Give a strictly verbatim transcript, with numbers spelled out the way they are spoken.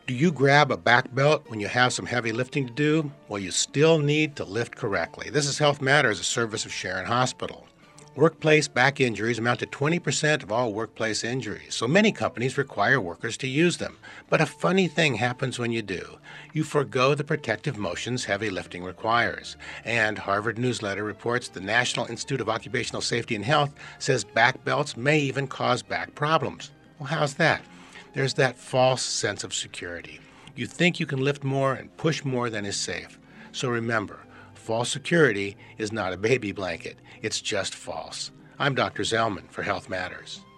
Do you grab a back belt when you have some heavy lifting to do? Well, you still need to lift correctly. This is Health Matters, a service of Sharon Hospital. Workplace back injuries amount to twenty percent of all workplace injuries, so many companies require workers to use them. But a funny thing happens when you do. You forgo the protective motions heavy lifting requires. And Harvard Newsletter reports the National Institute of Occupational Safety and Health says back belts may even cause back problems. Well, how's that? There's that false sense of security. You think you can lift more and push more than is safe. So remember, false security is not a baby blanket. It's just false. I'm Doctor Zellman for Health Matters.